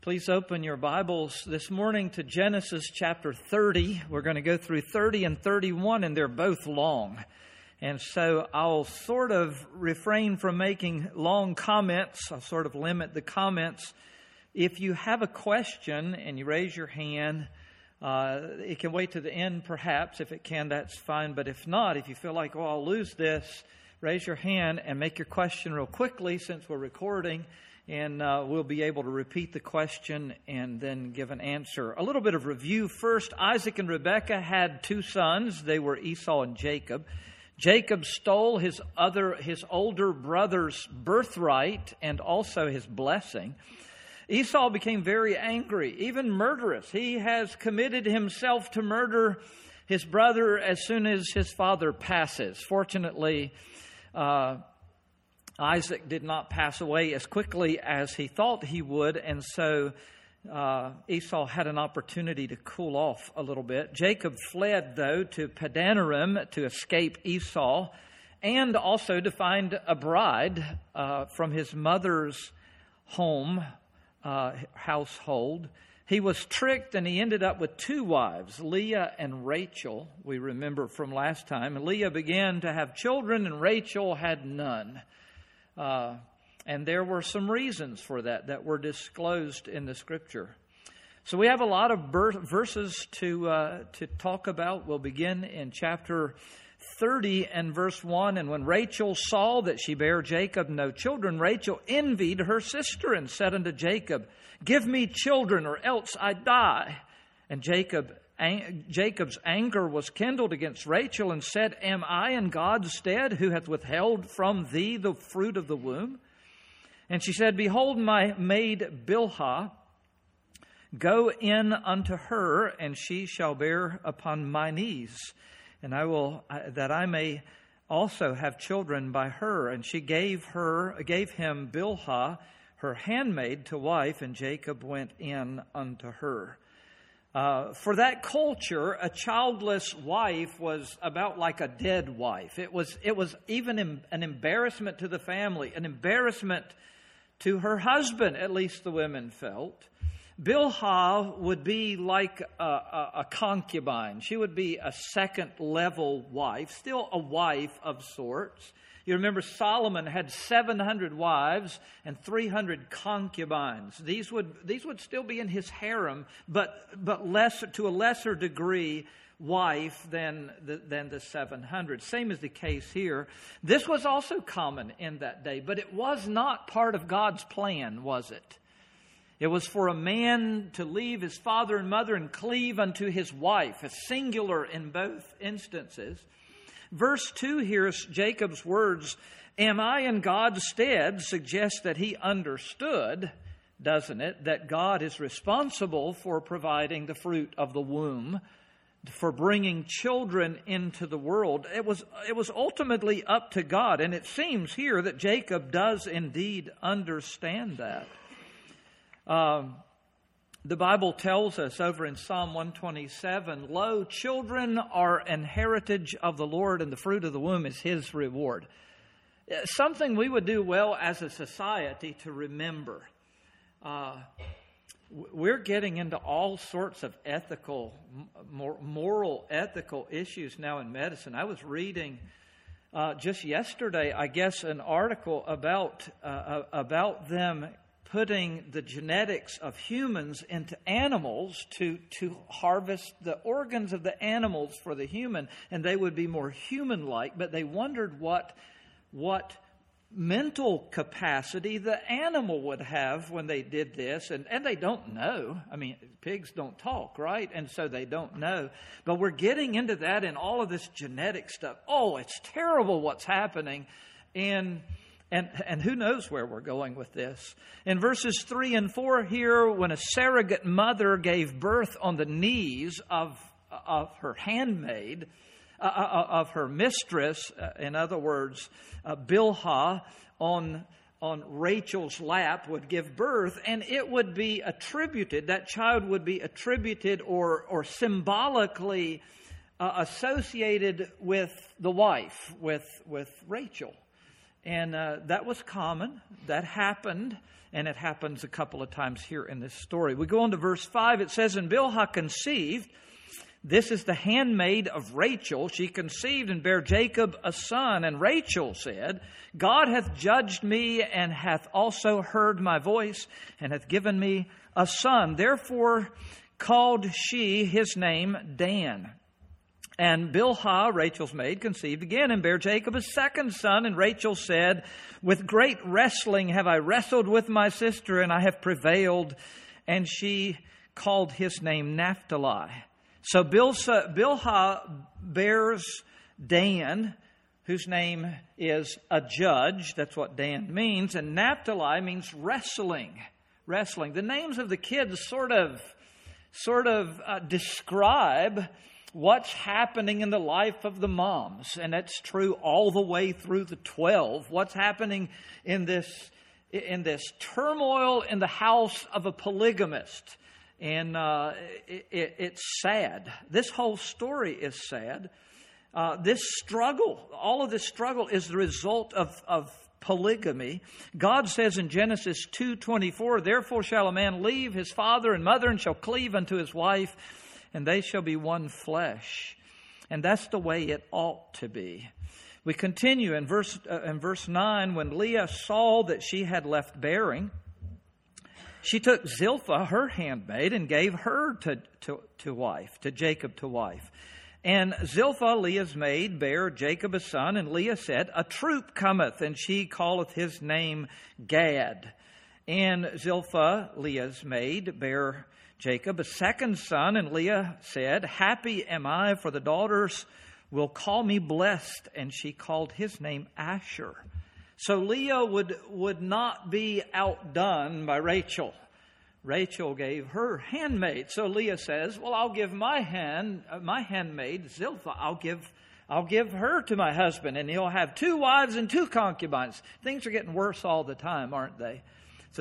Please open your Bibles this morning to Genesis chapter 30. We're going to go through 30 and 31, and they're both long. And so I'll sort of refrain from making long comments. I'll sort of limit the comments. If you have a question and you raise your hand, it can wait to the end perhaps. If it can, that's fine. But if not, if you feel like, I'll lose this, raise your hand and make your question real quickly since we're recording. And we'll be able to repeat the question and then give an answer. A little bit of review first. Isaac and Rebekah had two sons. They were Esau and Jacob. Jacob stole his older brother's birthright and also his blessing. Esau became very angry, even murderous. He has committed himself to murder his brother as soon as his father passes. Fortunately, Isaac did not pass away as quickly as he thought he would, and so Esau had an opportunity to cool off a little bit. Jacob fled, though, to Padanaram to escape Esau and also to find a bride from his mother's household. He was tricked and he ended up with two wives, Leah and Rachel, we remember from last time. Leah began to have children and Rachel had none. And there were some reasons for that were disclosed in the Scripture. So we have a lot of verses to talk about. We'll begin in chapter 30 and verse 1. And when Rachel saw that she bare Jacob no children, Rachel envied her sister and said unto Jacob, Give me children, or else I die. And Jacob's anger was kindled against Rachel and said, Am I in God's stead, who hath withheld from thee the fruit of the womb? And she said, Behold, my maid Bilhah, go in unto her, and she shall bear upon my knees, and that I may also have children by her. And she gave him Bilhah, her handmaid, to wife, and Jacob went in unto her. For that culture, a childless wife was about like a dead wife. It was even an embarrassment to the family, an embarrassment to her husband, at least the women felt. Bilhah would be like a concubine. She would be a second-level wife, still a wife of sorts. You remember Solomon had 700 wives and 300 concubines. These would still be in his harem, but to a lesser degree wife than the 700. Same is the case here. This was also common in that day, but it was not part of God's plan, was it? It was for a man to leave his father and mother and cleave unto his wife, a singular in both instances. Verse 2 here is Jacob's words, Am I in God's stead, suggests that he understood, doesn't it, that God is responsible for providing the fruit of the womb, for bringing children into the world. It was ultimately up to God, and it seems here that Jacob does indeed understand that. The Bible tells us over in Psalm 127, Lo, children are an heritage of the Lord, and the fruit of the womb is His reward. Something we would do well as a society to remember. We're getting into all sorts of moral ethical issues now in medicine. I was reading just yesterday, I guess, an article about them putting the genetics of humans into animals to harvest the organs of the animals for the human, and they would be more human-like, but they wondered what mental capacity the animal would have when they did this, and they don't know. I mean, pigs don't talk, right? And so they don't know. But we're getting into that in all of this genetic stuff. Oh, it's terrible what's happening, and who knows where we're going with this. In verses 3 and 4 here, when a surrogate mother gave birth on the knees of her handmaid, of her mistress, in other words, Bilhah on Rachel's lap would give birth, and it would be attributed, that child would be attributed or symbolically associated with the wife, with Rachel. And that was common. That happened. And it happens a couple of times here in this story. We go on to verse 5. It says, and Bilhah conceived. This is the handmaid of Rachel. She conceived and bare Jacob a son. And Rachel said, God hath judged me and hath also heard my voice and hath given me a son. Therefore called she his name Dan. And Bilhah, Rachel's maid, conceived again and bare Jacob a second son. And Rachel said, with great wrestling have I wrestled with my sister, and I have prevailed. And she called his name Naphtali. So Bilhah bears Dan, whose name is a judge. That's what Dan means. And Naphtali means wrestling. Wrestling. The names of the kids sort of describe what's happening in the life of the moms. And that's true all the way through the 12. What's happening in this turmoil in the house of a polygamist. And it's sad. This whole story is sad. This struggle, all of this struggle is the result of polygamy. God says in Genesis 2:24, therefore shall a man leave his father and mother and shall cleave unto his wife, and they shall be one flesh. And that's the way it ought to be. We continue in verse 9, when Leah saw that she had left bearing, she took Zilpah, her handmaid, and gave her to wife, to Jacob to wife. And Zilpah, Leah's maid, bare Jacob a son, and Leah said, a troop cometh, and she calleth his name Gad. And Zilpah, Leah's maid, bare Jacob a second son, and Leah said, happy am I, for the daughters will call me blessed. And she called his name Asher. So Leah would not be outdone by Rachel. Rachel gave her handmaid. So Leah says, well, I'll give my handmaid, Zilpah, I'll give her to my husband, and he'll have 2 wives and 2 concubines. Things are getting worse all the time, aren't they? It's a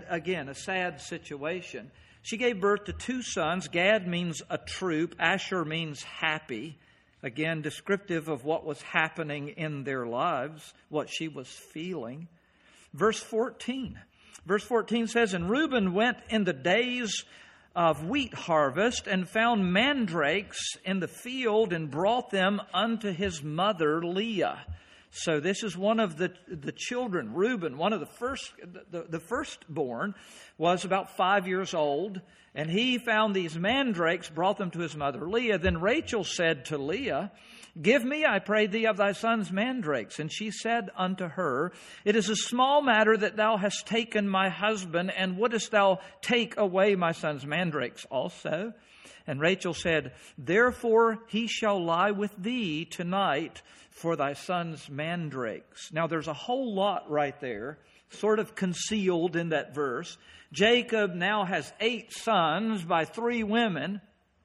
sad situation. She gave birth to 2 sons. Gad means a troop. Asher means happy. Again, descriptive of what was happening in their lives, what she was feeling. Verse 14. Verse 14 says, and Reuben went in the days of wheat harvest and found mandrakes in the field and brought them unto his mother Leah. So this is one of the children. Reuben, one of the firstborn, was about 5 years old. And he found these mandrakes, brought them to his mother Leah. Then Rachel said to Leah, give me, I pray thee, of thy son's mandrakes. And she said unto her, it is a small matter that thou hast taken my husband, and wouldest thou take away my son's mandrakes also? And Rachel said, therefore he shall lie with thee tonight for thy son's mandrakes. Now there's a whole lot right there, sort of concealed in that verse. Jacob now has 8 sons by 3 women,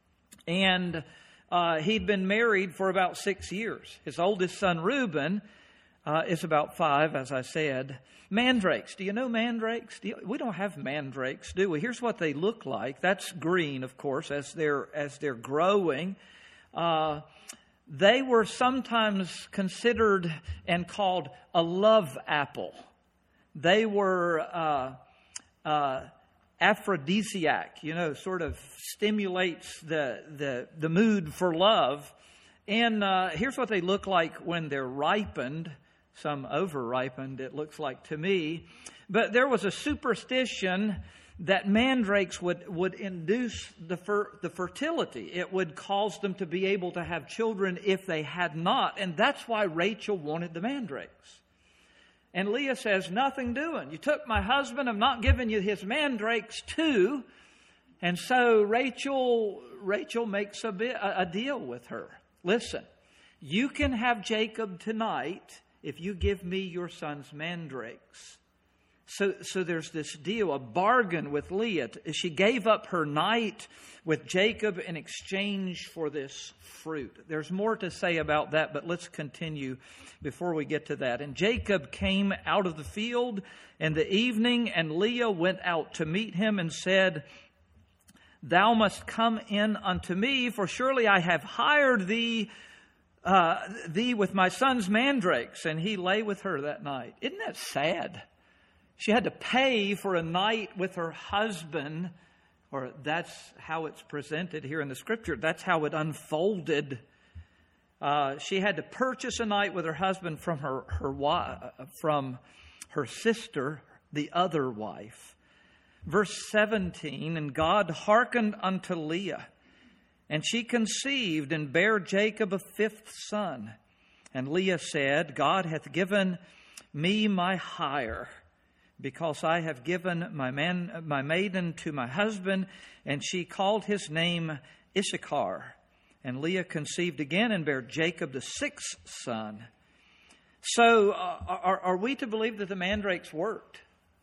and he'd been married for about 6 years. His oldest son, Reuben, is about 5, as I said. Mandrakes. Do you know mandrakes? We don't have mandrakes, do we? Here's what they look like. That's green, of course, as they're growing. They were sometimes considered and called a love apple. They were aphrodisiac, sort of stimulates the mood for love. And here's what they look like when they're ripened. Some over-ripened, it looks like to me. But there was a superstition that mandrakes would induce the fertility. It would cause them to be able to have children if they had not. And that's why Rachel wanted the mandrakes. And Leah says, nothing doing. You took my husband. I'm not giving you his mandrakes too. And so Rachel makes a deal with her. Listen, you can have Jacob tonight if you give me your son's mandrakes. So there's this deal, a bargain with Leah. She gave up her night with Jacob in exchange for this fruit. There's more to say about that, but let's continue before we get to that. And Jacob came out of the field in the evening, and Leah went out to meet him and said, thou must come in unto me, for surely I have hired thee thee with my son's mandrakes, and he lay with her that night. Isn't that sad? She had to pay for a night with her husband, or that's how it's presented here in the Scripture. That's how it unfolded. She had to purchase a night with her husband from her sister, the other wife. Verse 17, and God hearkened unto Leah, and she conceived and bare Jacob a fifth son. And Leah said, God hath given me my hire, because I have given my maiden to my husband. And she called his name Issachar. And Leah conceived again and bare Jacob the sixth son. So are we to believe that the mandrakes worked?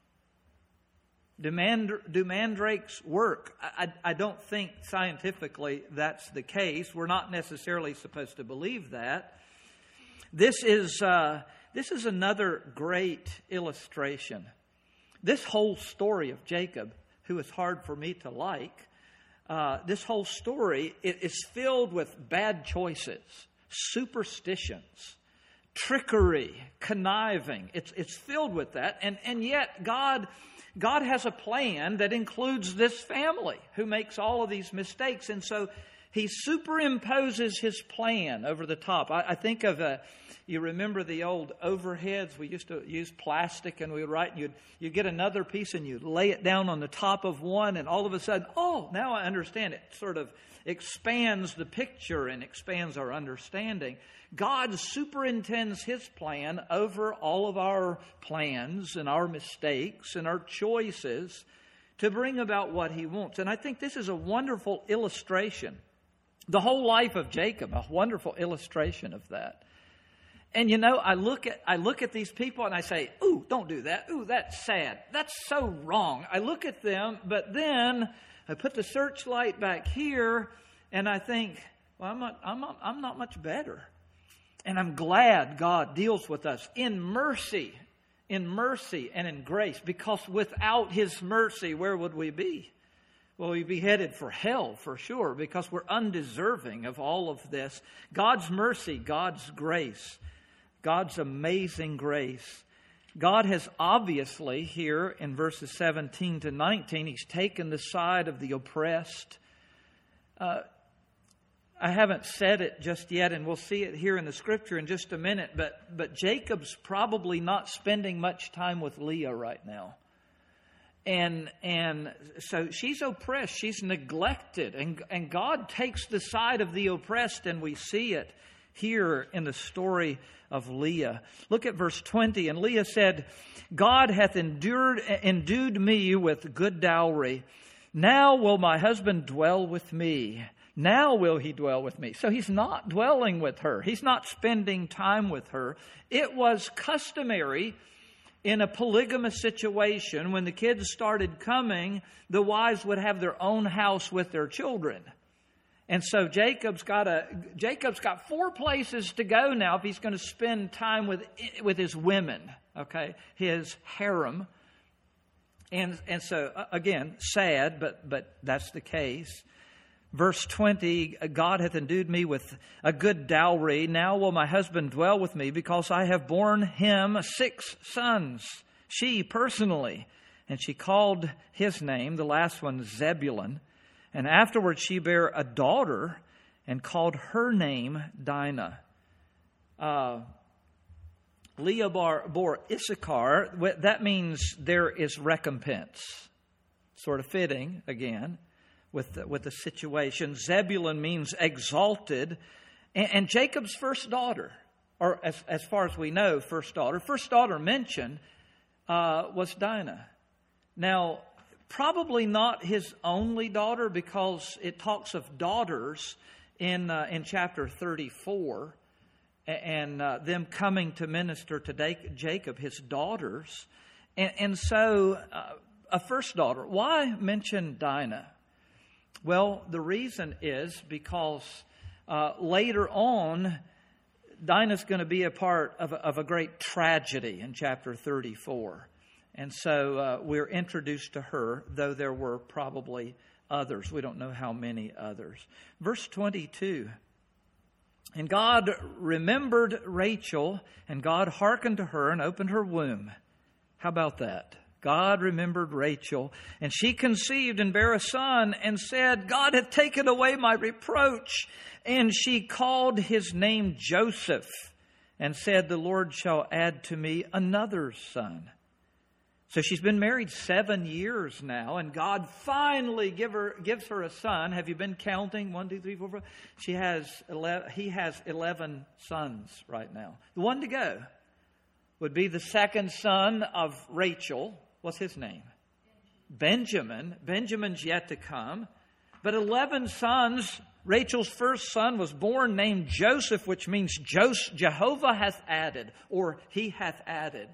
Do mandrakes work? I don't think scientifically that's the case. We're not necessarily supposed to believe that. This is another great illustration. This whole story of Jacob, who is hard for me to like, this whole story is filled with bad choices, superstitions, trickery, conniving. It's filled with that. And yet God has a plan that includes this family who makes all of these mistakes. And so He superimposes His plan over the top. I think of you remember the old overheads? We used to use plastic, and we would write, and you'd get another piece and you'd lay it down on the top of one, and all of a sudden, oh, now I understand it. Sort of expands the picture and expands our understanding. God superintends His plan over all of our plans and our mistakes and our choices to bring about what He wants. And I think this is a wonderful illustration. The whole life of Jacob, a wonderful illustration of that. And I look at these people and I say, ooh, don't do that. Ooh, that's sad. That's so wrong. I look at them, but then I put the searchlight back here and I think, well, I'm not much better. And I'm glad God deals with us in mercy and in grace, because without His mercy, where would we be? Well, we'd be headed for hell for sure, because we're undeserving of all of this. God's mercy, God's grace, God's amazing grace. God has obviously here in verses 17 to 19, He's taken the side of the oppressed. I haven't said it just yet, and we'll see it here in the Scripture in just a minute, but Jacob's probably not spending much time with Leah right now. And so she's oppressed, she's neglected, and God takes the side of the oppressed, and we see it here in the story of Leah. Look at verse 20. And Leah said, God hath endued me with good dowry. Now will my husband dwell with me. Now will he dwell with me. So he's not dwelling with her. He's not spending time with her. It was customary in a polygamous situation, when the kids started coming, the wives would have their own house with their children. And so Jacob's got 4 places to go now if he's going to spend time with his women, okay, his harem. And so again, sad, but that's the case. Verse 20, God hath endued me with a good dowry. Now will my husband dwell with me, because I have borne him 6 sons, she personally. And she called his name, the last one, Zebulun. And afterwards she bare a daughter and called her name Dinah. Leah bore Issachar. That means there is recompense. Sort of fitting, again, with the situation. Zebulun means exalted. And Jacob's first daughter, or as far as we know, first daughter mentioned was Dinah. Now, probably not his only daughter, because it talks of daughters in chapter 34 and them coming to minister to Jacob, his daughters. And so a first daughter. Why mention Dinah? Well, the reason is because later on, Dinah's going to be a part of a great tragedy in chapter 34. And so we're introduced to her, though there were probably others. We don't know how many others. Verse 22. And God remembered Rachel, and God hearkened to her and opened her womb. How about that? God remembered Rachel, and she conceived and bare a son, and said, God hath taken away my reproach. And she called his name Joseph, and said, the Lord shall add to me another son. So she's been married 7 years now, and God finally gives her a son. Have you been counting? 1, 2, 3, 4, 5. He has 11 sons right now. The one to go would be the second son of Rachel. What's his name? Benjamin. Benjamin's yet to come. But 11 sons. Rachel's first son was born named Joseph, which means Jehovah hath added, or he hath added.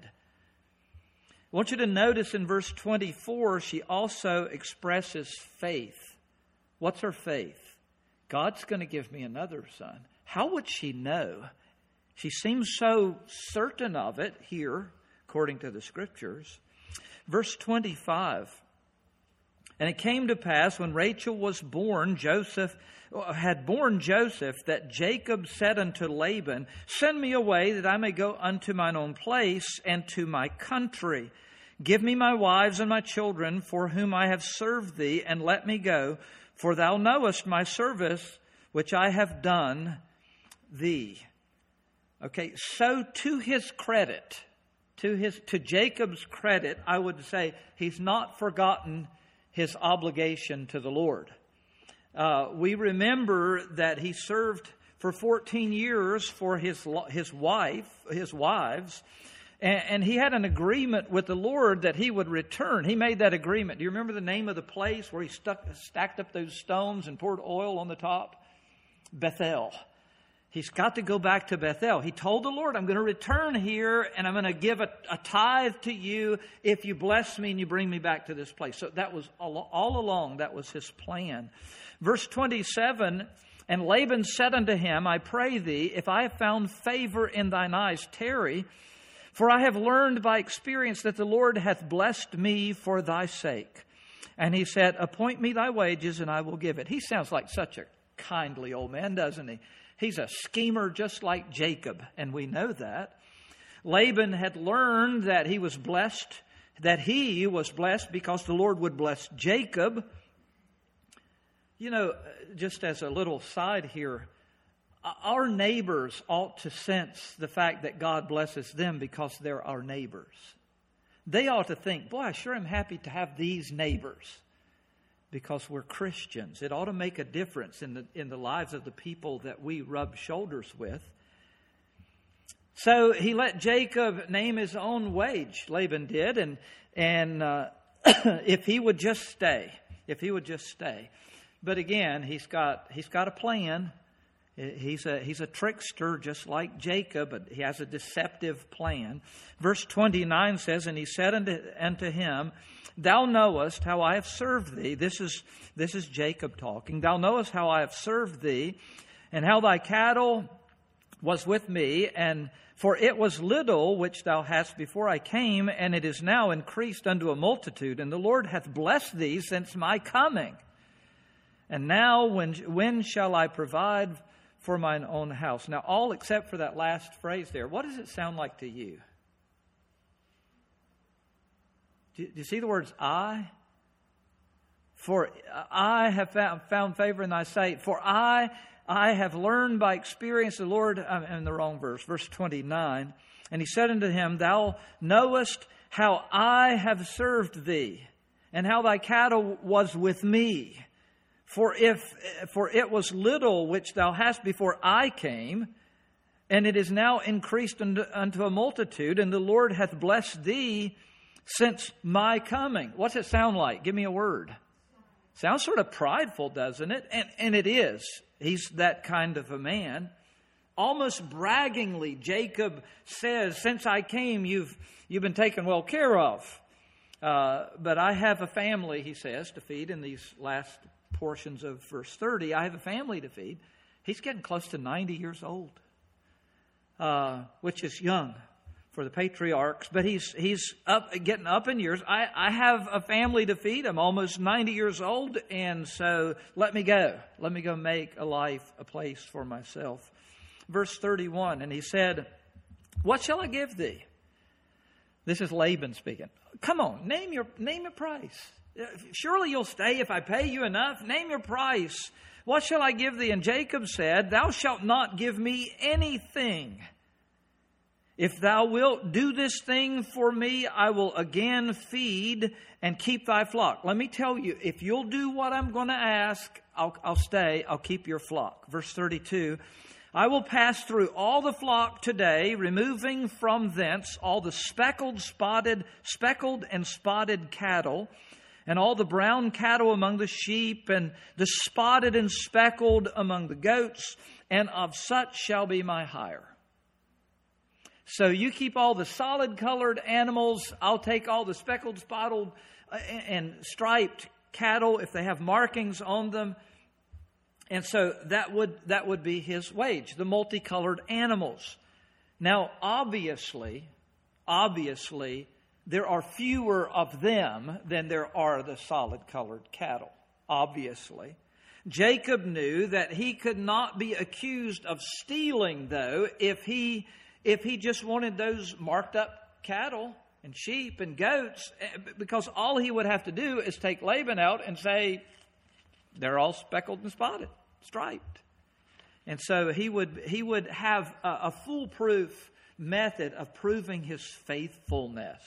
I want you to notice in verse 24, she also expresses faith. What's her faith? God's going to give me another son. How would she know? She seems so certain of it here, according to the Scriptures. Verse 25, and it came to pass when Rachel was born, had born Joseph, that Jacob said unto Laban, send me away that I may go unto mine own place and to my country. Give me my wives and my children for whom I have served thee, and let me go, for thou knowest my service which I have done thee. Okay, so to his credit, to Jacob's credit, I would say he's not forgotten his obligation to the Lord. We remember that he served for 14 years for his wives, and he had an agreement with the Lord that he would return. He made that agreement. Do you remember the name of the place where he stacked up those stones and poured oil on the top? Bethel. He's got to go back to Bethel. He told the Lord, I'm going to return here and I'm going to give a tithe to you if you bless me and you bring me back to this place. So that was all along, that was his plan. Verse 27, and Laban said unto him, I pray thee, if I have found favor in thine eyes, tarry, for I have learned by experience that the Lord hath blessed me for thy sake. And he said, appoint me thy wages and I will give it. He sounds like such a kindly old man, doesn't he? He's a schemer just like Jacob, and we know that. Laban had learned that he was blessed because the Lord would bless Jacob. You know, just as a little side here, our neighbors ought to sense the fact that God blesses them because they're our neighbors. They ought to think, boy, I sure am happy to have these neighbors. Because we're Christians. It ought to make a difference in the lives of the people that we rub shoulders with. So he let Jacob name his own wage, Laban did, and if he would just stay. But again, he's got a plan. He's a trickster just like Jacob, but he has a deceptive plan. Verse 29 says, and he said unto him, thou knowest how I have served thee. This is Jacob talking. Thou knowest how I have served thee, and how thy cattle was with me, and for it was little which thou hadst before I came, and it is now increased unto a multitude, and the Lord hath blessed thee since my coming. And now when shall I provide for mine own house? Now, all except for that last phrase there. What does it sound like to you? Do you see the words I? For I have found favor in thy sight. For I have learned by experience the Lord. I'm in the wrong verse. Verse 29. And he said unto him, thou knowest how I have served thee, and how thy cattle was with me. For it was little which thou hast before I came, and it is now increased unto a multitude, and the Lord hath blessed thee since my coming. What's it sound like? Give me a word. Sounds sort of prideful, doesn't it? And it is. He's that kind of a man. Almost braggingly, Jacob says, since I came, you've been taken well care of. But I have a family, he says, to feed in these last portions of verse 30. I have a family to feed. He's getting close to 90 years old, which is young for the patriarchs, but he's getting up in years. I have a family to feed. I'm almost 90 years old, and so let me go. Let me go make a place for myself. verse 31. And he said, "What shall I give thee?" This is Laban speaking. "Come on, name your price. Surely you'll stay if I pay you enough. Name your price. What shall I give thee?" And Jacob said, "Thou shalt not give me anything. If thou wilt do this thing for me, I will again feed and keep thy flock." Let me tell you, if you'll do what I'm going to ask, I'll stay. I'll keep your flock. Verse 32. "I will pass through all the flock today, removing from thence all the speckled and spotted cattle, and all the brown cattle among the sheep, and the spotted and speckled among the goats, and of such shall be my hire. So you keep all the solid colored animals. I'll take all the speckled, spotted, and striped cattle if they have markings on them." And so that would be his wage, the multicolored animals. Now, obviously, there are fewer of them than there are the solid colored cattle. Obviously. Jacob knew that he could not be accused of stealing, though, if he just wanted those marked up cattle and sheep and goats, because all he would have to do is take Laban out and say, they're all speckled and spotted, striped. And so he would have a foolproof method of proving his faithfulness.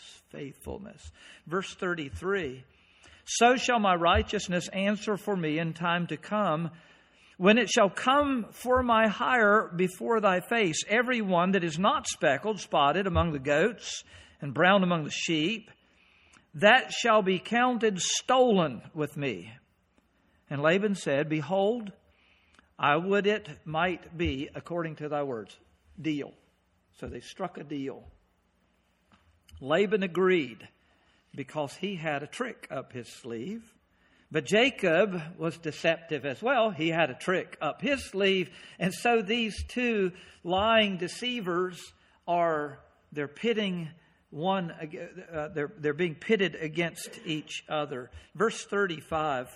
Verse 33, "So shall my righteousness answer for me in time to come, when it shall come for my hire before thy face, every one that is not speckled, spotted among the goats, and brown among the sheep, that shall be counted stolen with me." And Laban said, "Behold, I would it might be according to thy words." Deal. So they struck a deal. Laban agreed because he had a trick up his sleeve. But Jacob was deceptive as well. He had a trick up his sleeve. And so these two lying deceivers they're pitting they're being pitted against each other. Verse 35.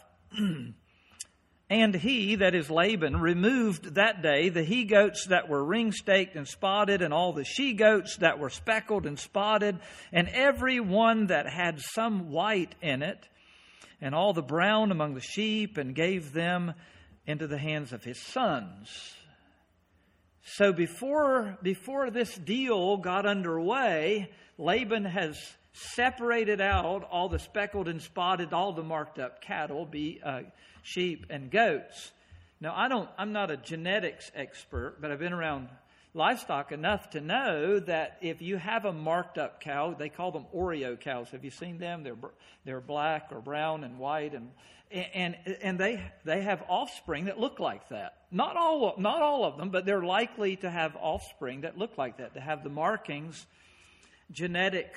"And he," that is Laban, "removed that day the he-goats that were ring-staked and spotted, and all the she-goats that were speckled and spotted, and every one that had some white in it, and all the brown among the sheep, and gave them into the hands of his sons." So before this deal got underway, Laban has separated out all the speckled and spotted, all the marked up cattle, sheep and goats. Now, I'm not a genetics expert, but I've been around livestock enough to know that if you have a marked up cow, they call them Oreo cows. Have you seen them? They're black or brown and white, and they have offspring that look like that. Not all of them, but they're likely to have offspring that look like that, to have the markings. Genetic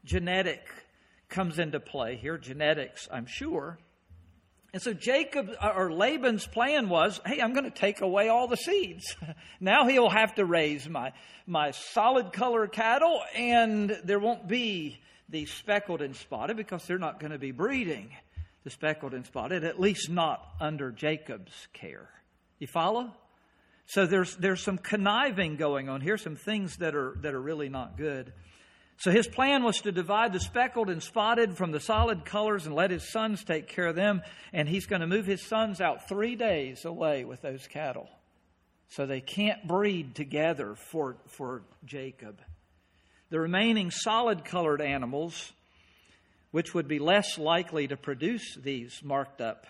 comes into play here. Genetics, I'm sure. And so Laban's plan was, hey, I'm going to take away all the seeds. Now he'll have to raise my solid color cattle, and there won't be the speckled and spotted because they're not going to be breeding the speckled and spotted, at least not under Jacob's care. You follow? So there's some conniving going on here, some things that are really not good. So his plan was to divide the speckled and spotted from the solid colors and let his sons take care of them. And he's going to move his sons out 3 days away with those cattle. So they can't breed together for Jacob. The remaining solid colored animals, which would be less likely to produce these marked up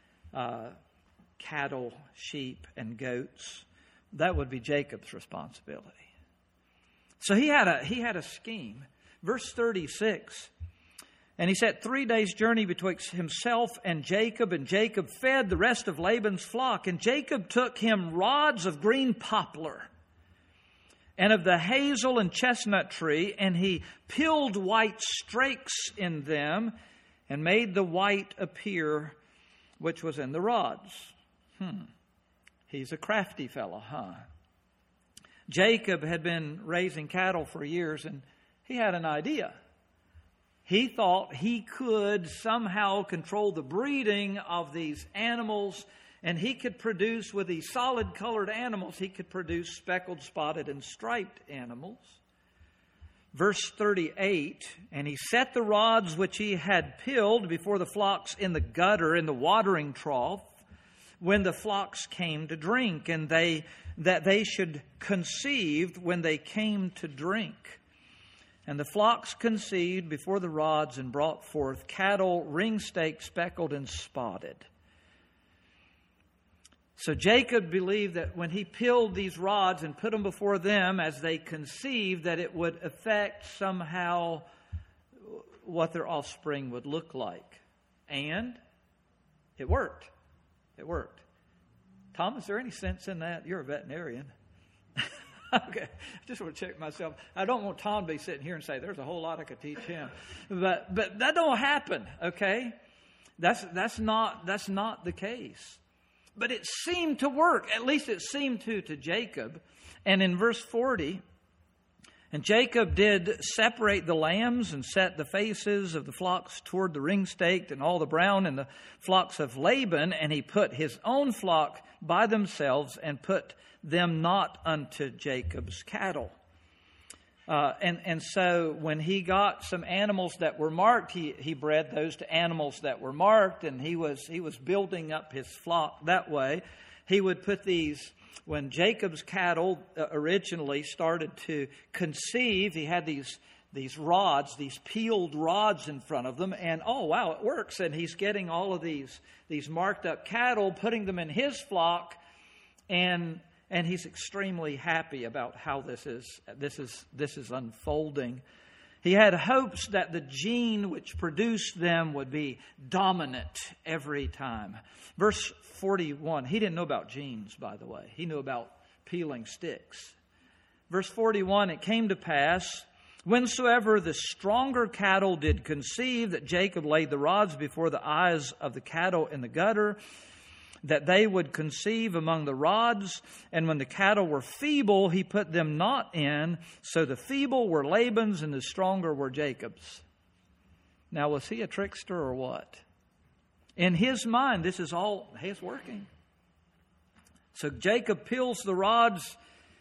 cattle, sheep, and goats, that would be Jacob's responsibility. So he had a scheme. Verse 36, "And he set 3 days' journey betwixt himself and Jacob fed the rest of Laban's flock. And Jacob took him rods of green poplar and of the hazel and chestnut tree, and he peeled white strakes in them, and made the white appear which was in the rods." He's a crafty fellow, huh? Jacob had been raising cattle for years, and he had an idea. He thought he could somehow control the breeding of these animals And he could produce, with these solid colored animals, he could produce speckled, spotted, and striped animals. Verse 38, and he set the rods which he had peeled before the flocks in the gutter, in the watering trough, when the flocks came to drink, and that they should conceive when they came to drink. And the flocks conceived before the rods and brought forth cattle, ring-staked, speckled, and spotted. So Jacob believed that when he peeled these rods and put them before them as they conceived, that it would affect somehow what their offspring would look like. And it worked. It worked. Tom, is there any sense in that? You're a veterinarian. Okay, I just want to check myself. I don't want Tom to be sitting here and say, there's a whole lot I could teach him. But that don't happen, okay? That's not the case. But it seemed to work. At least it seemed to Jacob. And in verse 40, and Jacob did separate the lambs and set the faces of the flocks toward the ring-staked and all the brown and the flocks of Laban. And he put his own flock by themselves and put them not unto Jacob's cattle. And so when he got some animals that were marked, he bred those to animals that were marked, and he was building up his flock that way. He would put these, when Jacob's cattle originally started to conceive, he had these rods, these peeled rods in front of them, and oh wow, it works. And he's getting all of these marked up cattle, putting them in his flock, and he's extremely happy about how this is unfolding. He had hopes that the gene which produced them would be dominant every time. Verse 41, he didn't know about genes, by the way. He knew about peeling sticks. Verse 41, it came to pass, whensoever the stronger cattle did conceive, that Jacob laid the rods before the eyes of the cattle in the gutter, that they would conceive among the rods. And when the cattle were feeble, he put them not in. So the feeble were Laban's and the stronger were Jacob's. Now, was he a trickster or what? In his mind, this is all, hey, it's working. So Jacob peels the rods,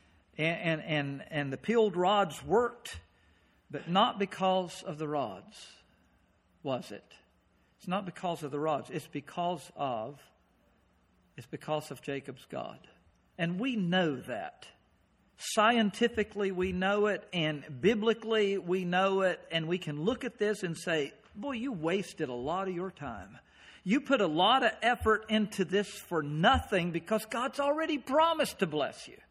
and the peeled rods worked, but not because of the rods, was it? It's not because of the rods. It's because of Jacob's God. And we know that. Scientifically, we know it, and biblically, we know it, and we can look at this and say, boy, you wasted a lot of your time. You put a lot of effort into this for nothing because God's already promised to bless you.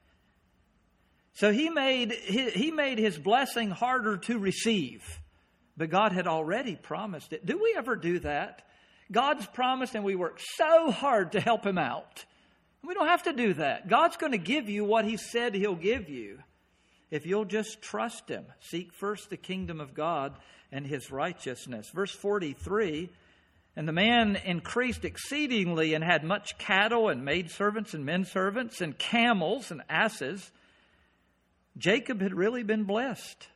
So he made his blessing harder to receive, but God had already promised it. Do we ever do that? God's promised and we work so hard to help Him out. We don't have to do that. God's going to give you what He said He'll give you if you'll just trust Him. Seek first the kingdom of God and His righteousness. Verse 43, and the man increased exceedingly and had much cattle and maidservants and menservants and camels and asses. Jacob had really been blessed.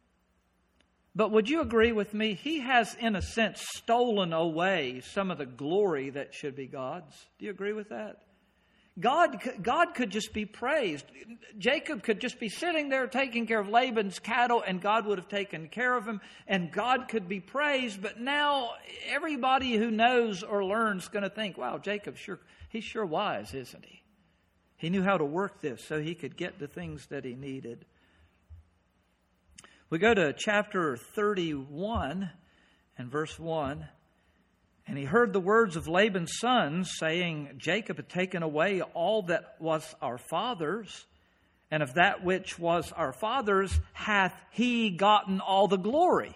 But would you agree with me? He has, in a sense, stolen away some of the glory that should be God's. Do you agree with that? God could just be praised. Jacob could just be sitting there taking care of Laban's cattle, and God would have taken care of him, and God could be praised. But now everybody who knows or learns is going to think, wow, he's sure wise, isn't he? He knew how to work this so he could get the things that he needed. We go to chapter 31 and verse 1. And he heard the words of Laban's sons, saying, Jacob had taken away all that was our father's, and of that which was our father's hath he gotten all the glory.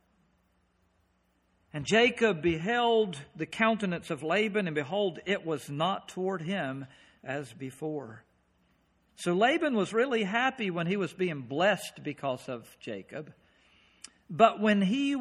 And Jacob beheld the countenance of Laban, and behold, it was not toward him as before. So Laban was really happy when he was being blessed because of Jacob. But when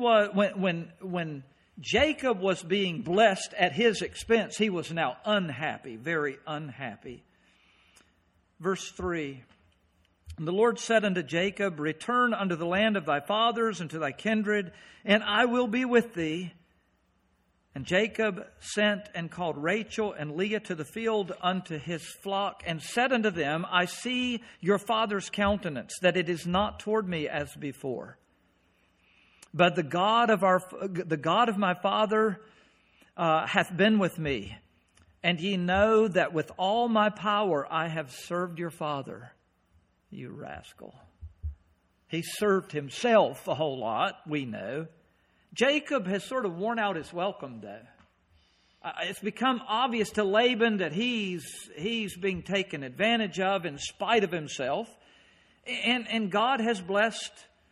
Jacob was being blessed at his expense, he was now unhappy, very unhappy. Verse 3, and the Lord said unto Jacob, return unto the land of thy fathers and to thy kindred, and I will be with thee. And Jacob sent and called Rachel and Leah to the field unto his flock, and said unto them, I see your father's countenance, that it is not toward me as before. But the God of my father hath been with me, and ye know that with all my power I have served your father. You rascal. He served himself a whole lot, we know. Jacob has sort of worn out his welcome, though. It's become obvious to Laban that he's being taken advantage of in spite of himself. And God has blessed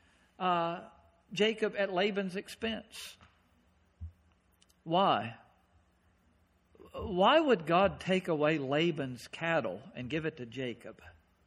Jacob at Laban's expense. Why? Why would God take away Laban's cattle and give it to Jacob?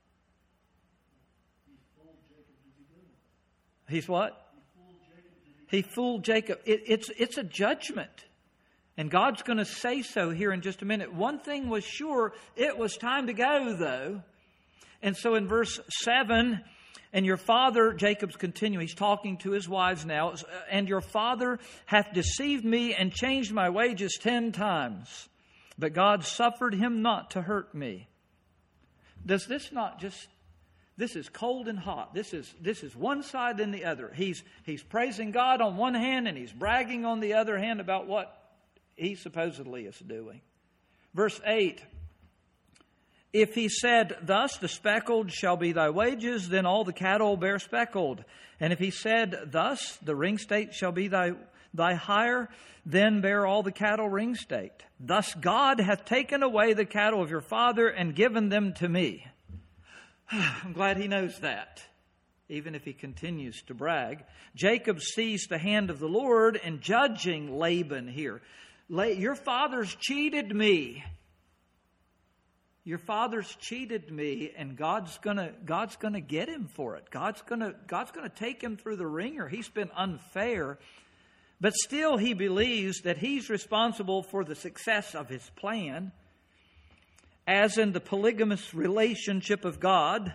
He's what? He fooled Jacob. It's a judgment. And God's going to say so here in just a minute. One thing was sure, it was time to go, though. And so in verse 7, and your father, Jacob's continuing, he's talking to his wives now, and your father hath deceived me and changed my wages 10 times. But God suffered him not to hurt me. Does this not just... This is cold and hot. This is one side and the other. He's praising God on one hand, and he's bragging on the other hand about what he supposedly is doing. Verse 8, if he said, thus the speckled shall be thy wages, then all the cattle bear speckled. And if he said, thus the ringstaked shall be thy hire, then bear all the cattle ringstaked. Thus God hath taken away the cattle of your father and given them to me. I'm glad he knows that, even if he continues to brag. Jacob sees the hand of the Lord in judging Laban here. Your father's cheated me. Your father's cheated me, and God's gonna get him for it. God's gonna take him through the ringer. He's been unfair, but still he believes that he's responsible for the success of his plan. As in the polygamous relationship of God,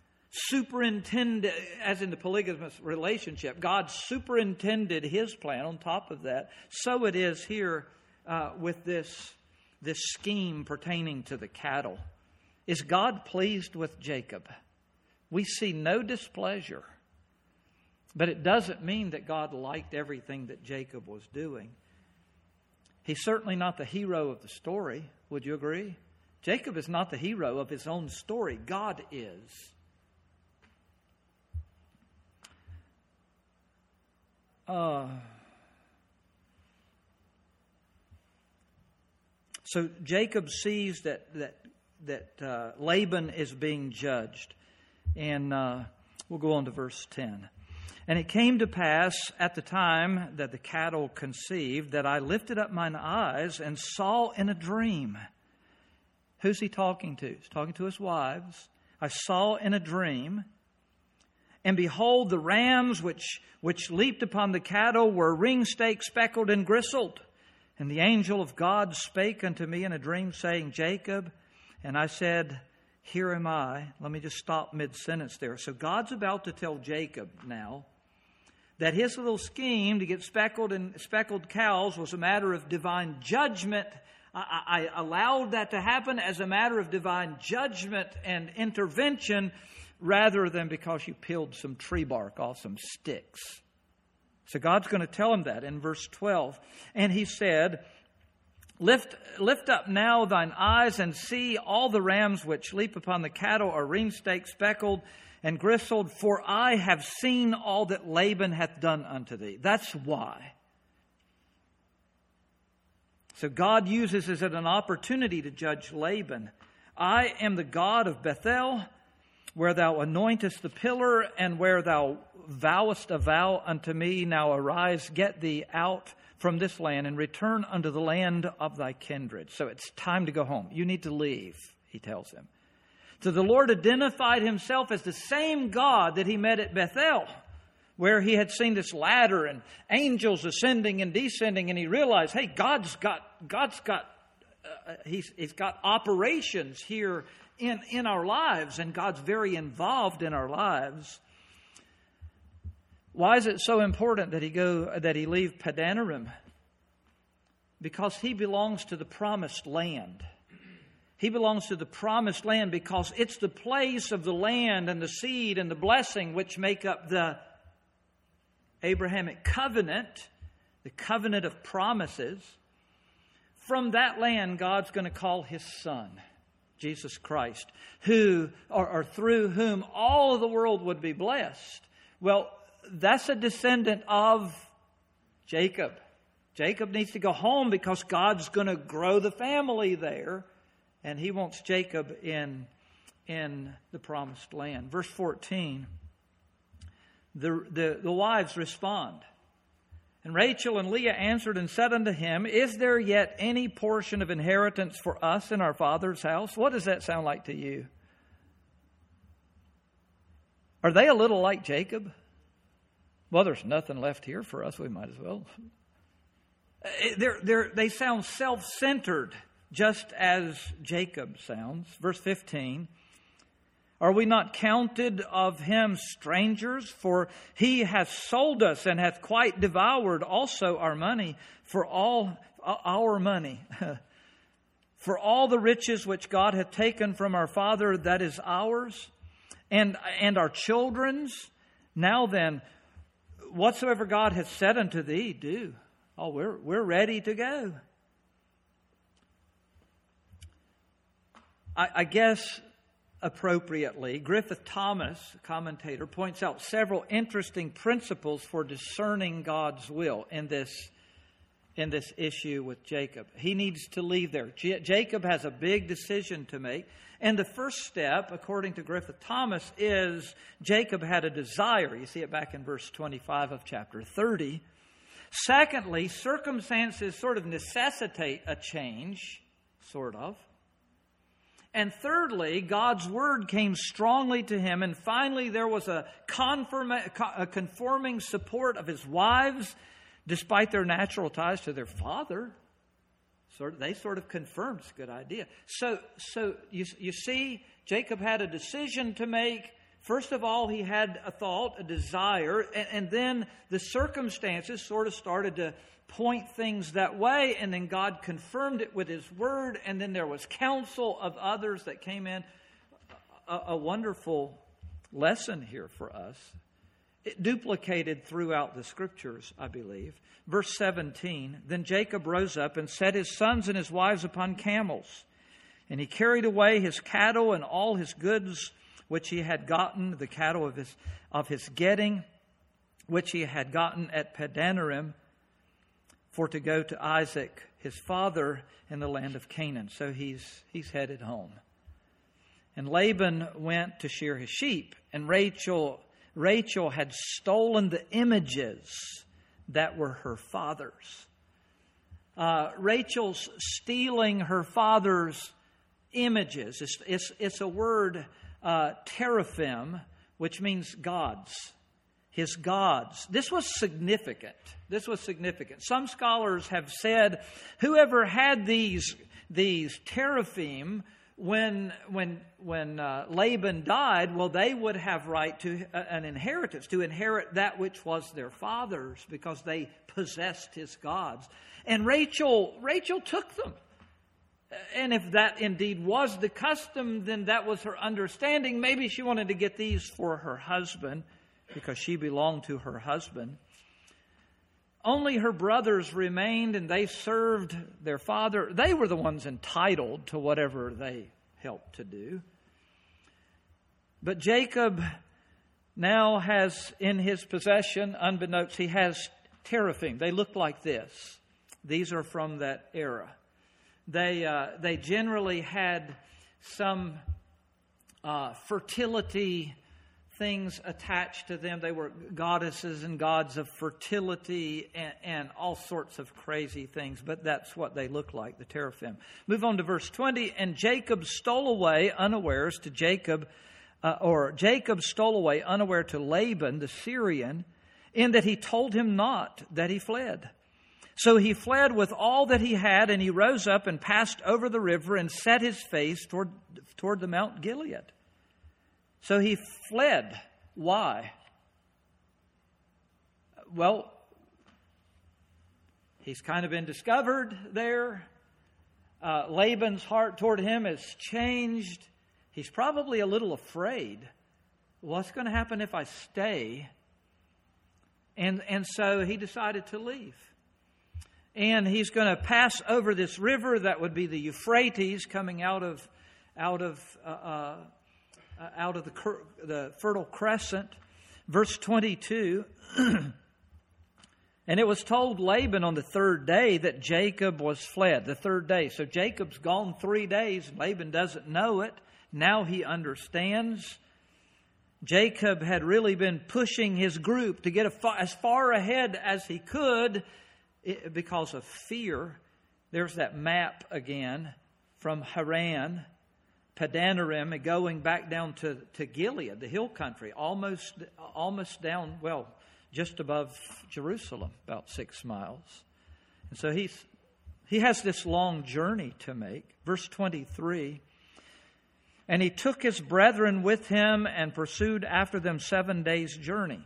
God superintended his plan on top of that. So it is here with this scheme pertaining to the cattle. Is God pleased with Jacob? We see no displeasure. But it doesn't mean that God liked everything that Jacob was doing. He's certainly not the hero of the story. Would you agree? Jacob is not the hero of his own story. God is. So Jacob sees that Laban is being judged. And we'll go on to verse 10. And it came to pass at the time that the cattle conceived that I lifted up mine eyes and saw in a dream. Who's he talking to? He's talking to his wives. I saw in a dream, and behold, the rams which leaped upon the cattle were ringstaked, speckled, and gristled. And the angel of God spake unto me in a dream, saying, Jacob. And I said, here am I. Let me just stop mid-sentence there. So God's about to tell Jacob now that his little scheme to get speckled cows was a matter of divine judgment. I allowed that to happen as a matter of divine judgment and intervention rather than because you peeled some tree bark off some sticks. So God's going to tell him that in verse 12. And he said, Lift up now thine eyes and see all the rams which leap upon the cattle are ringstaked, speckled, and gristled, for I have seen all that Laban hath done unto thee. That's why. So God uses this as an opportunity to judge Laban. I am the God of Bethel, where thou anointest the pillar, and where thou vowest a vow unto me. Now arise, get thee out from this land, and return unto the land of thy kindred. So it's time to go home. You need to leave, he tells him. So the Lord identified himself as the same God that he met at Bethel, where he had seen this ladder and angels ascending and descending, and he realized, hey, he's got operations here in our lives, and God's very involved in our lives. Why is it so important that he leave Padanaram? Because he belongs to the promised land. He belongs to the promised land because it's the place of the land and the seed and the blessing which make up the Abrahamic covenant, the covenant of promises. From that land, God's going to call His Son, Jesus Christ, who or through whom all of the world would be blessed. Well, that's a descendant of Jacob. Jacob needs to go home because God's going to grow the family there, and He wants Jacob in the promised land. Verse 14, the wives respond. And Rachel and Leah answered and said unto him, Is there yet any portion of inheritance for us in our father's house? What does that sound like to you? Are they a little like Jacob? Well, there's nothing left here for us. We might as well. They sound self-centered, just as Jacob sounds. Verse 15, Are we not counted of him strangers? For he hath sold us and hath quite devoured also our money, for all our money. For all the riches which God hath taken from our father, that is ours, and our children's. Now then, whatsoever God hath said unto thee, do. Oh, we're ready to go. I guess appropriately, Griffith Thomas, a commentator, points out several interesting principles for discerning God's will in this issue with Jacob. He needs to leave there. Jacob has a big decision to make. And the first step, according to Griffith Thomas, is Jacob had a desire. You see it back in verse 25 of chapter 30. Secondly, circumstances sort of necessitate a change, sort of. And thirdly, God's word came strongly to him. And finally, there was a conforming support of his wives, despite their natural ties to their father. They sort of confirmed it's a good idea. So you see, Jacob had a decision to make. First of all, he had a thought, a desire, and then the circumstances sort of started to point things that way, and then God confirmed it with His Word, and then there was counsel of others that came in. A wonderful lesson here for us. It duplicated throughout the Scriptures, I believe. Verse 17, Then Jacob rose up and set his sons and his wives upon camels, and he carried away his cattle and all his goods which he had gotten, the cattle of his getting, which he had gotten at Padanaram, for to go to Isaac his father in the land of Canaan. So he's headed home. And Laban went to shear his sheep, and Rachel had stolen the images that were her father's. Rachel's stealing her father's images. It's a word, teraphim, which means gods. His gods. This was significant. Some scholars have said whoever had these teraphim, when Laban died, well, they would have right to an inheritance, to inherit that which was their father's, because they possessed his gods. And Rachel took them. And if that indeed was the custom, then that was her understanding. Maybe she wanted to get these for her husband, because she belonged to her husband. Only her brothers remained, and they served their father. They were the ones entitled to whatever they helped to do. But Jacob now has in his possession, unbeknownst, he has teraphim. They look like this. These are from that era. They generally had some fertility things attached to them. They were goddesses and gods of fertility and all sorts of crazy things. But that's what they look like, the teraphim. Move on to verse 20. And Jacob stole away unawares to Jacob stole away unaware to Laban the Syrian, in that he told him not that he fled. So he fled with all that he had, and he rose up and passed over the river and set his face toward the Mount Gilead. So he fled. Why? Well, He's kind of been discovered there. Laban's heart toward him has changed. He's probably a little afraid. What's going to happen if I stay? And so he decided to leave. And he's going to pass over this river that would be the Euphrates, coming out of the Fertile Crescent. Verse 22. And it was told Laban on the third day that Jacob was fled. The third day. So Jacob's gone 3 days. Laban doesn't know it. Now he understands. Jacob had really been pushing his group to get as far ahead as he could because of fear. There's that map again from Haran, Padanarim, and going back down to Gilead, the hill country, almost down, just above Jerusalem, about 6 miles. And so he has this long journey to make. Verse 23, and he took his brethren with him and pursued after them 7 days' journey.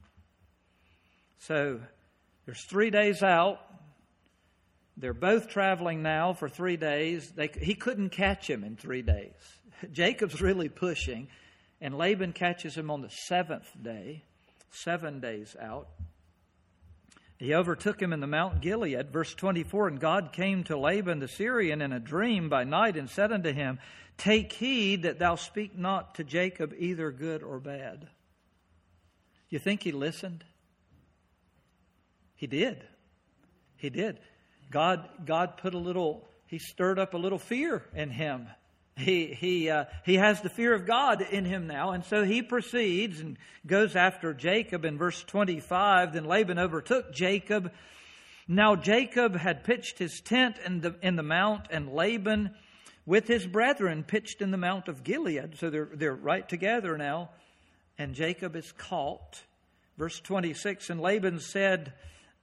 So there's 3 days out. They're both traveling now for 3 days. He couldn't catch him in 3 days. Jacob's really pushing, and Laban catches him on the 7th day. 7 days out. He overtook him in the Mount Gilead. Verse 24, and God came to Laban the Syrian in a dream by night and said unto him, take heed that thou speak not to Jacob either good or bad. You think he listened? He did. He did. God he stirred up a little fear in him. He has the fear of God in him now, and so he proceeds and goes after Jacob. In verse 25, then Laban overtook Jacob. Now Jacob had pitched his tent in the mount, and Laban with his brethren pitched in the mount of Gilead. So they're right together now, and Jacob is caught. Verse 26, and Laban said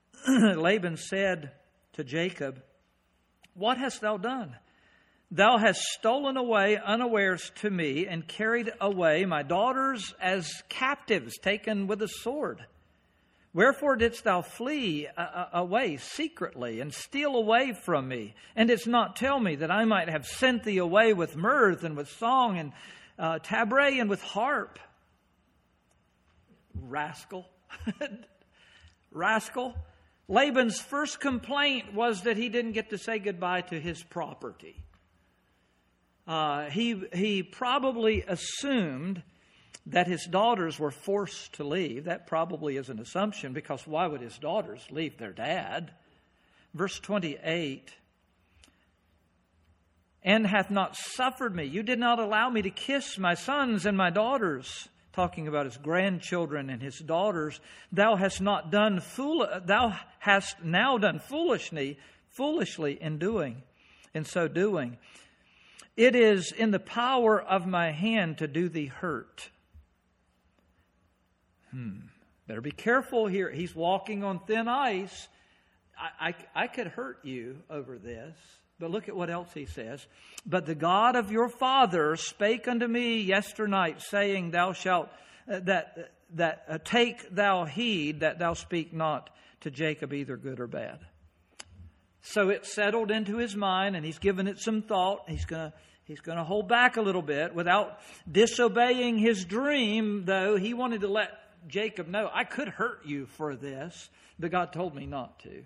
to Jacob, what hast thou done? Thou hast stolen away unawares to me and carried away my daughters as captives taken with a sword. Wherefore didst thou flee away secretly and steal away from me, and didst not tell me that I might have sent thee away with mirth and with song and tabret and with harp? Rascal. Rascal. Laban's first complaint was that he didn't get to say goodbye to his property. He probably assumed that his daughters were forced to leave. That probably is an assumption, because why would his daughters leave their dad? Verse 28, and hath not suffered me. You did not allow me to kiss my sons and my daughters. Talking about his grandchildren and his daughters. Thou hast now done foolishly in so doing. It is in the power of my hand to do thee hurt. Better be careful here. He's walking on thin ice. I could hurt you over this. But look at what else he says. But the God of your father spake unto me yesternight, saying, thou shalt take thou heed that thou speak not to Jacob either good or bad. So it settled into his mind, and he's given it some thought. He's going to hold back a little bit without disobeying his dream, though. He wanted to let Jacob know, I could hurt you for this, but God told me not to.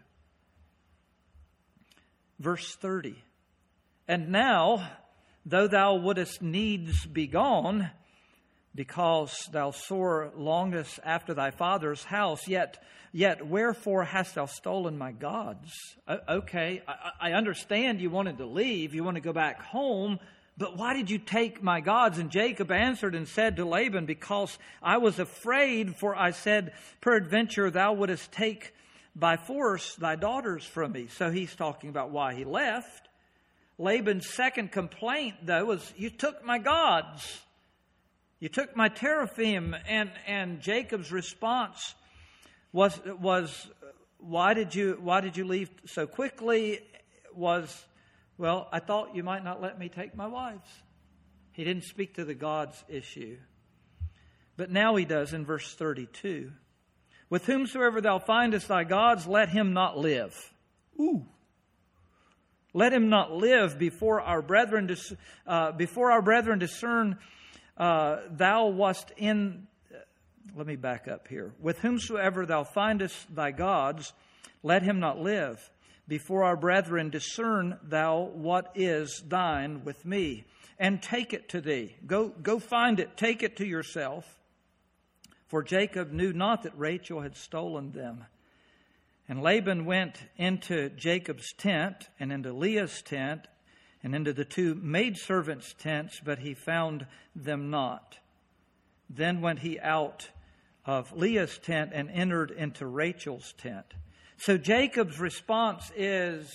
Verse 30, and now, though thou wouldest needs be gone, because thou sore longest after thy father's house, yet wherefore hast thou stolen my gods? Okay, I understand you wanted to leave, you want to go back home, but why did you take my gods? And Jacob answered and said to Laban, because I was afraid, for I said, peradventure thou wouldest take by force thy daughters from me. So he's talking about why he left. Laban's second complaint, though, was, you took my gods. You took my teraphim. And Jacob's response was why did you leave so quickly? Well, I thought you might not let me take my wives. He didn't speak to the gods issue. But now he does in verse 32. With whomsoever thou findest thy gods, let him not live. Ooh. Let him not live before our brethren discern thou wast in. Let me back up here. With whomsoever thou findest thy gods, let him not live. Before our brethren discern thou what is thine with me, and take it to thee. Go find it, take it to yourself. For Jacob knew not that Rachel had stolen them. And Laban went into Jacob's tent, and into Leah's tent, and into the two maidservants' tents, but he found them not. Then went he out of Leah's tent and entered into Rachel's tent. So Jacob's response is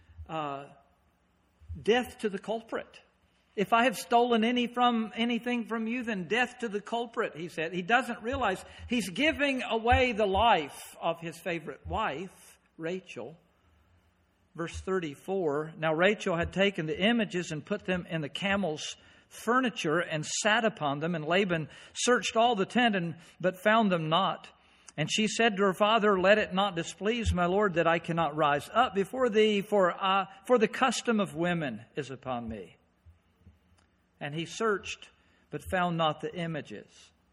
death to the culprit. If I have stolen anything from you, then death to the culprit, he said. He doesn't realize he's giving away the life of his favorite wife, Rachel. Verse 34, now Rachel had taken the images and put them in the camel's furniture and sat upon them. And Laban searched all the tent, but found them not. And she said to her father, let it not displease my lord that I cannot rise up before thee, for the custom of women is upon me. And he searched, but found not the images.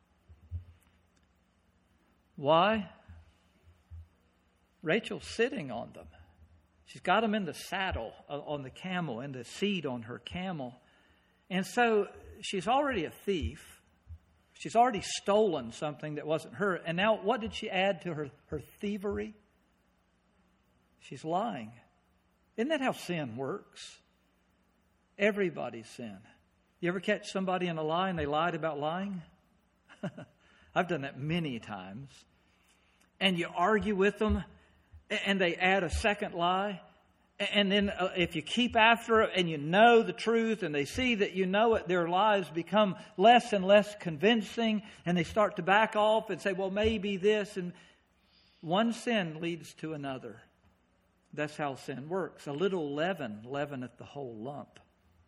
Why? Rachel's sitting on them. She's got them in the saddle on the camel, in the seat on her camel. And so she's already a thief. She's already stolen something that wasn't her. And now what did she add to her thievery? She's lying. Isn't that how sin works? Everybody's sin. You ever catch somebody in a lie and they lied about lying? I've done that many times. And you argue with them and they add a second lie. And then if you keep after it and you know the truth and they see that you know it, their lies become less and less convincing. And they start to back off and say, well, maybe this. And one sin leads to another. That's how sin works. A little leaven leaveneth the whole lump.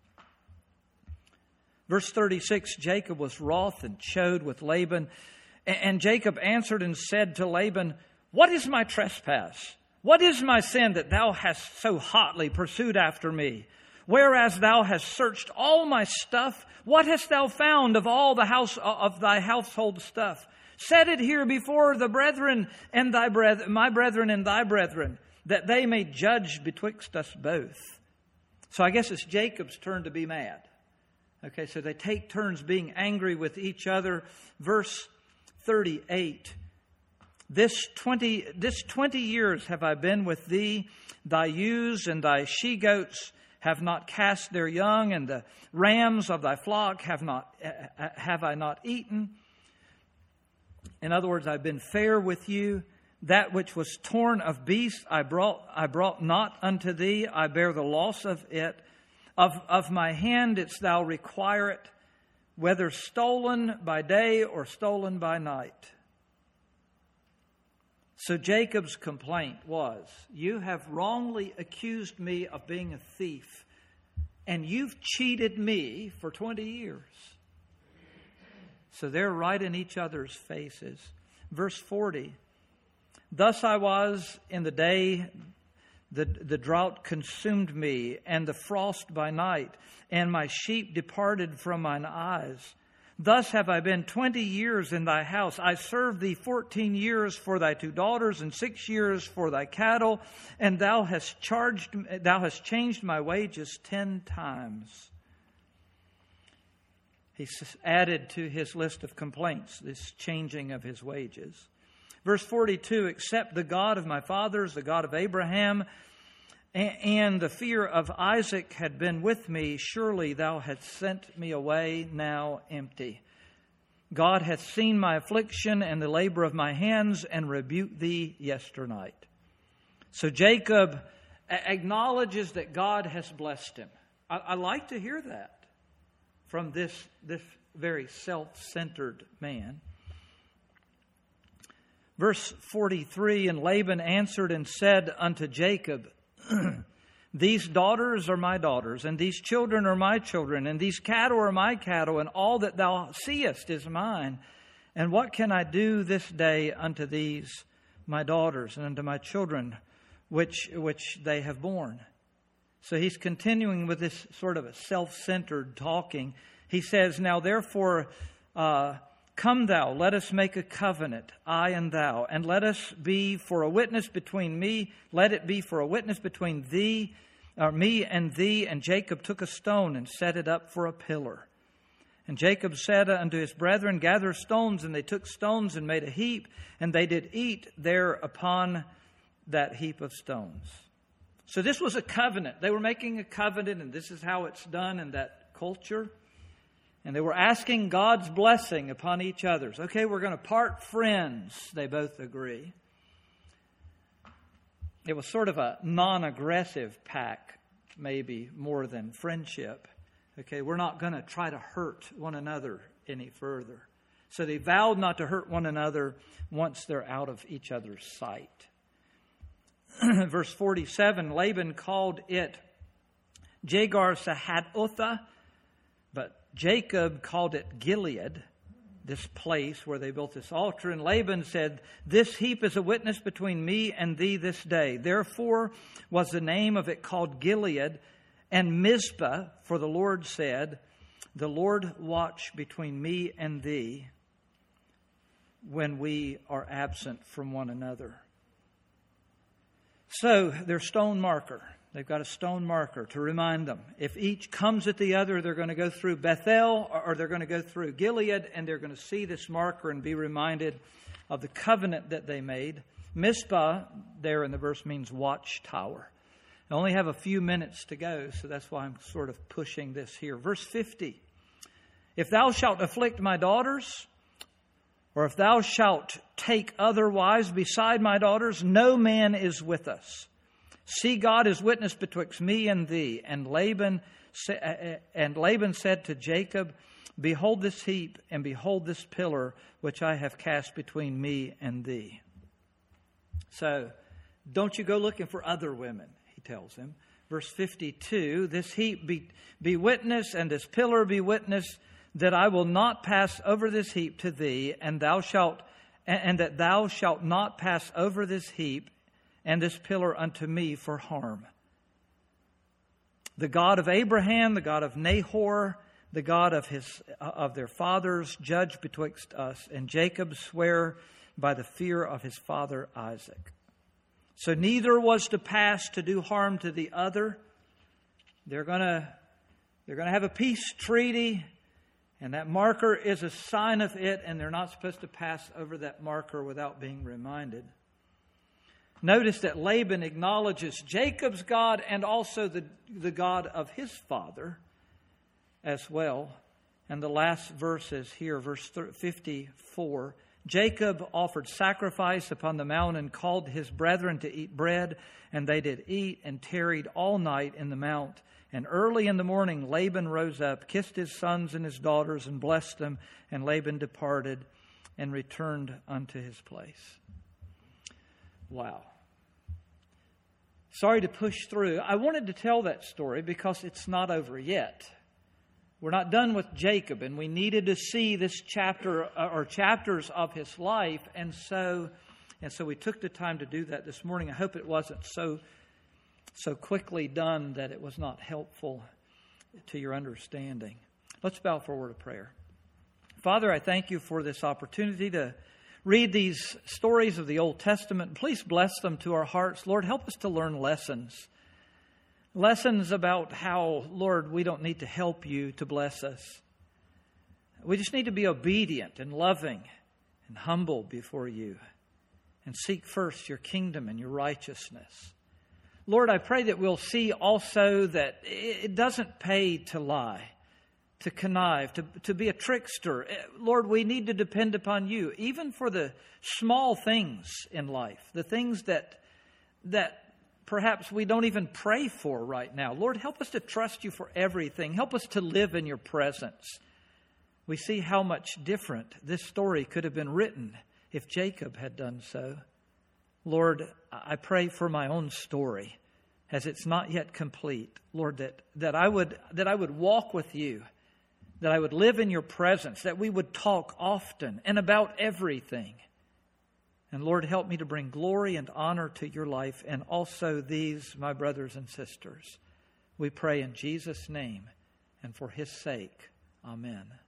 Verse 36, Jacob was wroth and chode with Laban. And Jacob answered and said to Laban, what is my trespass? What is my sin that thou hast so hotly pursued after me? Whereas thou hast searched all my stuff, what hast thou found of all the house of thy household stuff? Set it here before the brethren and my brethren and thy brethren, that they may judge betwixt us both. So I guess it's Jacob's turn to be mad. Okay, so they take turns being angry with each other. Verse 38. This 20 years have I been with thee. Thy ewes and thy she-goats have not cast their young, and the rams of thy flock have I not eaten. In other words, I've been fair with you. That which was torn of beasts I brought not unto thee. I bear the loss of it. Of my hand didst thou require it, whether stolen by day or stolen by night. So Jacob's complaint was, you have wrongly accused me of being a thief, and you've cheated me for 20 years. So they're right in each other's faces. Verse 40, thus I was in the day the drought consumed me, and the frost by night, and my sheep departed from mine eyes. Thus have I been 20 years in thy house. I served thee 14 years for thy 2 daughters, and 6 years for thy cattle, and thou hast changed my wages 10 times. He added to his list of complaints this changing of his wages. Verse 42, except the God of my fathers, the God of Abraham, and the fear of Isaac had been with me, surely thou hadst sent me away now empty. God hath seen my affliction and the labor of my hands, and rebuked thee yesternight. So Jacob acknowledges that God has blessed him. I like to hear that from this very self-centered man. Verse 43, and Laban answered and said unto Jacob, these daughters are my daughters, and these children are my children, and these cattle are my cattle, and all that thou seest is mine. And what can I do this day unto these my daughters and unto my children? which they have borne. So he's continuing with this sort of a self-centered talking. He says, now therefore, come thou, let us make a covenant, I and thou, and let us be for a witness between me. Let it be for a witness between thee, or me and thee. And Jacob took a stone and set it up for a pillar. And Jacob said unto his brethren, gather stones. And they took stones and made a heap, and they did eat there upon that heap of stones. So this was a covenant. They were making a covenant, and this is how it's done in that culture. And they were asking God's blessing upon each other's. Okay, we're going to part friends, they both agree. It was sort of a non-aggressive pact, maybe more than friendship. Okay, we're not going to try to hurt one another any further. So they vowed not to hurt one another once they're out of each other's sight. Verse 47, Laban called it Jegar-Sahadutha, but Jacob called it Gilead, this place where they built this altar. And Laban said, this heap is a witness between me and thee this day. Therefore was the name of it called Gilead. And Mizpah, for the Lord said, the Lord watch between me and thee when we are absent from one another. So their stone marker. They've got a stone marker to remind them. If each comes at the other, they're going to go through Bethel or they're going to go through Gilead, and they're going to see this marker and be reminded of the covenant that they made. Mizpah, there in the verse, means watchtower. I only have a few minutes to go, so that's why I'm sort of pushing this here. Verse 50. If thou shalt afflict my daughters, or if thou shalt take other wives beside my daughters, no man is with us. See, God is witness betwixt me and thee. And Laban said to Jacob, behold this heap, and behold this pillar, which I have cast between me and thee. So, don't you go looking for other women, he tells him. Verse 52, this heap be witness, and this pillar be witness, that I will not pass over this heap to thee, and that thou shalt not pass over this heap and this pillar unto me for harm. The God of Abraham, the God of Nahor, the God of their fathers, judge betwixt us. And Jacob sware by the fear of his father Isaac. So neither was to pass to do harm to the other. They're going to have a peace treaty. And that marker is a sign of it, and they're not supposed to pass over that marker without being reminded. Notice that Laban acknowledges Jacob's God and also the God of his father as well. And the last verse is here, verse 54. Jacob offered sacrifice upon the mount and called his brethren to eat bread, and they did eat and tarried all night in the mount. And early in the morning, Laban rose up, kissed his sons and his daughters, and blessed them. And Laban departed and returned unto his place. Wow. Sorry to push through. I wanted to tell that story because it's not over yet. We're not done with Jacob, and we needed to see this chapter or chapters of his life. And so we took the time to do that this morning. I hope it wasn't so quickly done that it was not helpful to your understanding. Let's bow for a word of prayer. Father, I thank you for this opportunity to read these stories of the Old Testament. Please bless them to our hearts. Lord, help us to learn lessons. Lessons about how, Lord, we don't need to help you to bless us. We just need to be obedient and loving and humble before you and seek first your kingdom and your righteousness. Lord, I pray that we'll see also that it doesn't pay to lie, to connive, to be a trickster. Lord, we need to depend upon you, even for the small things in life, the things that perhaps we don't even pray for right now. Lord, help us to trust you for everything. Help us to live in your presence. We see how much different this story could have been written if Jacob had done so. Lord, I pray for my own story as it's not yet complete. Lord, that I would walk with you, that I would live in your presence, that we would talk often and about everything. And Lord, help me to bring glory and honor to your life and also these, my brothers and sisters. We pray in Jesus' name and for his sake. Amen.